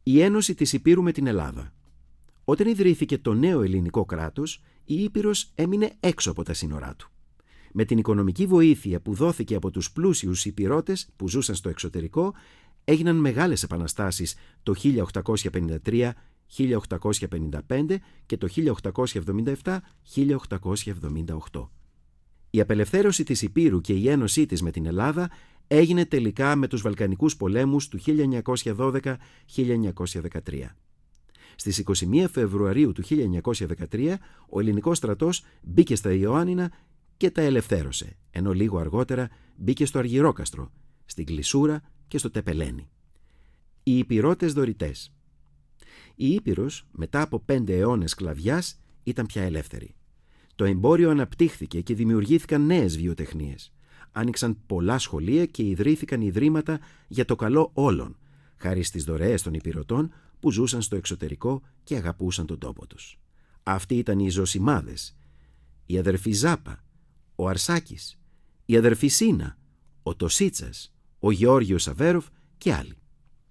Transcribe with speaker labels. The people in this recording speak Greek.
Speaker 1: Η ένωση της Ηπείρου με την Ελλάδα. Όταν ιδρύθηκε το νέο ελληνικό κράτος, η Ήπειρος έμεινε έξω από τα σύνορά του. Με την οικονομική βοήθεια που δόθηκε από τους πλούσιους Ηπειρώτες που ζούσαν στο εξωτερικό, έγιναν μεγάλες επαναστάσεις το 1853, 1855 και το 1877-1878. Η απελευθέρωση της Ηπείρου και η ένωσή της με την Ελλάδα έγινε τελικά με τους Βαλκανικούς πολέμους του 1912-1913. Στις 21 Φεβρουαρίου του 1913 ο ελληνικός στρατός μπήκε στα Ιωάννινα και τα ελευθέρωσε, ενώ λίγο αργότερα μπήκε στο Αργυρόκαστρο, στην Κλεισούρα και στο Τεπελένι. Οι Ηπειρώτες δωρητές. Η Ήπειρος, μετά από 5 αιώνες σκλαβιάς, ήταν πια ελεύθερη. Το εμπόριο αναπτύχθηκε και δημιουργήθηκαν νέες βιοτεχνίες. Άνοιξαν πολλά σχολεία και ιδρύθηκαν ιδρύματα για το καλό όλων, χάρη στις δωρεές των Ηπειρωτών που ζούσαν στο εξωτερικό και αγαπούσαν τον τόπο τους. Αυτοί ήταν οι Ζωσιμάδες, η αδερφή Ζάπα, ο Αρσάκης, η αδερφή Σίνα, ο Τοσίτσας, ο Γεώργιος Αβέροφ και άλλοι.